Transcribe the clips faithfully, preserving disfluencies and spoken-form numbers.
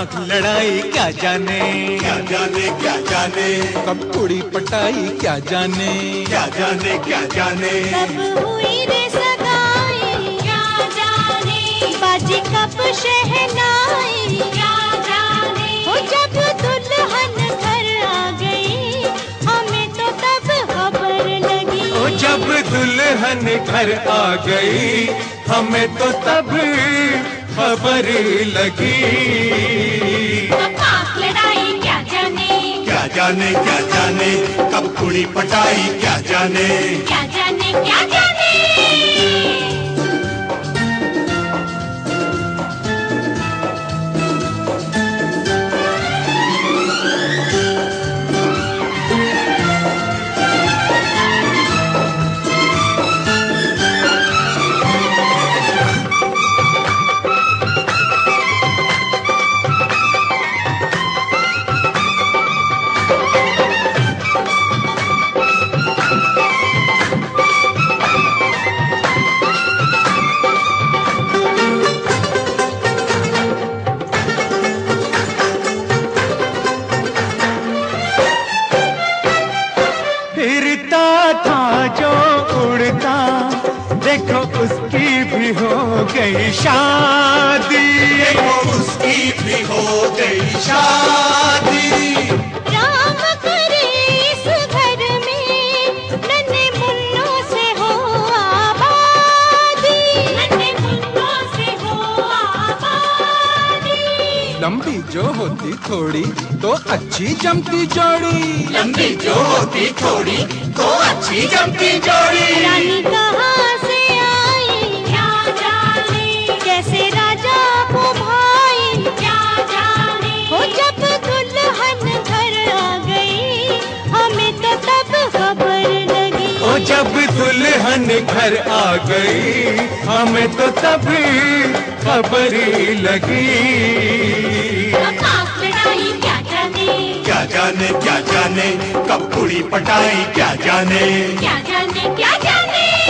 आंख लड़ाई क्या जाने, क्या जाने क्या जाने, कब कुड़ी पटाई क्या जाने, क्या जाने क्या जाने, कब हुई रे सगाई क्या जाने, बाजी कब शहनाई क्या जाने, हो जब दुल्हन घर आ गई हमें तो तब खबर लगी, ओ जब दुल्हन घर आ गई हमें तो तब खबर लगी। कब आंख लड़ाई क्या जाने, क्या जाने क्या जाने, कब कुड़ी पटाई क्या जाने, क्या जाने क्या जाने। फिरता था जो उड़ता देखो उसकी भी हो गई शादी, देखो उसकी भी हो गई शादी, राम करे इस घर में नन्हे मुन्नों से हो आबादी, नन्हे मुन्नों से हो आबादी। लंबी जो होती थोड़ी तो अच्छी जमती जोड़ी, लंबी जो होती थोड़ी तो अच्छी जमती जोड़ी, रानी कहाँ से आई क्या जाने, कैसे राजा वो भाई क्या जाने, हो जब दुल्हन घर आ गई हमें तो तब खबर लगी, ओ जब दुल्हन घर आ गई हमें तो तब खबर लगी। अब आंख लड़ाई क्या जाने, क्या जाने क्या जाने, कब कुड़ी पटाई क्या जाने, क्या जाने क्या जाने।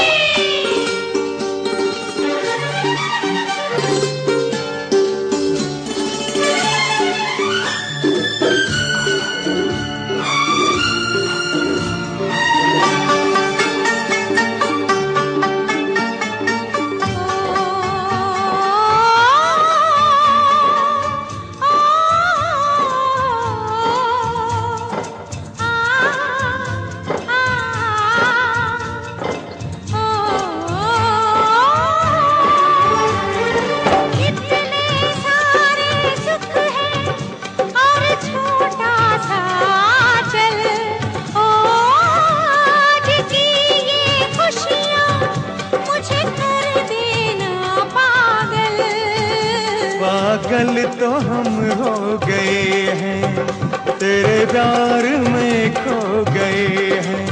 पागल तो हम हो गए हैं तेरे प्यार में खो गए हैं,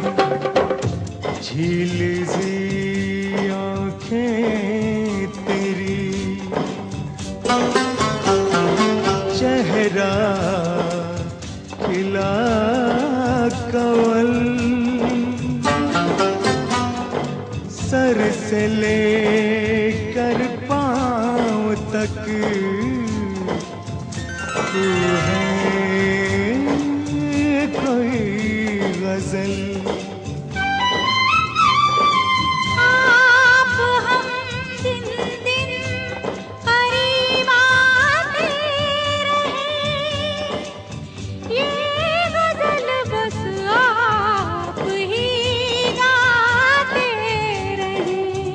झील सी आँखें तेरी, चेहरा खिला कवल, सर से लेकर पाँव तक तू है कोई गजल। आप हम दिन दिन करीब आते रहे, ये गजल बस आप ही गाते रहे,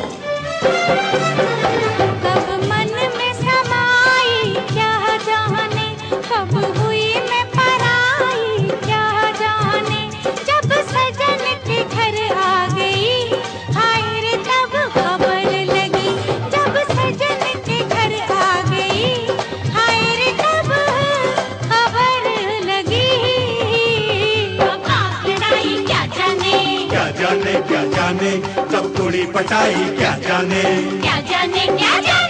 कब मन में समाई क्या जाने, कब हुई मैं पराई क्या जाने, जब सजन के घर आ गई हाय रे तब खबर लगी, जब सजन के घर आ गई हाय रे तब खबर लगी। अब आँख लड़ाई क्या जाने, क्या जाने क्या जाने, कब कुड़ी पटाई क्या जाने, क्या जाने क्या जाने।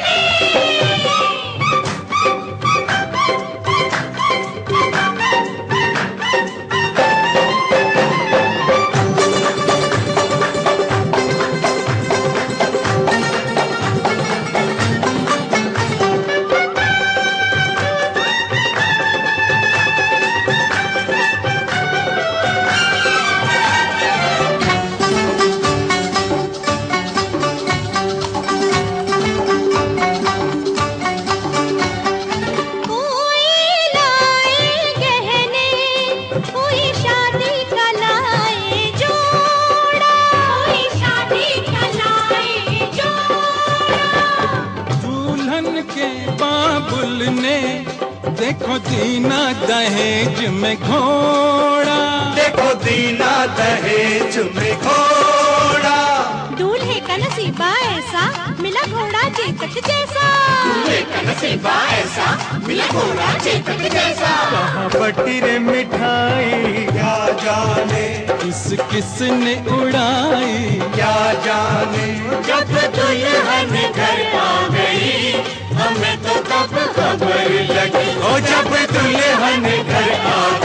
दीना दहेज में घोड़ा, देखो दीना दहेज में घोड़ा। दूल्हे का नसीबा ऐसा मिला घोड़ा चेतक जैसा, दूल्हे का नसीबा ऐसा मिला घोड़ा चेतक जैसा। कहाँ बटी रे मिठाई क्या जाने किस किस ने उड़ाई, क्या जाने। जब दुल्हन घर आ गई हमें तो तब खबर लगी, ओ जब दुल्हन घर आ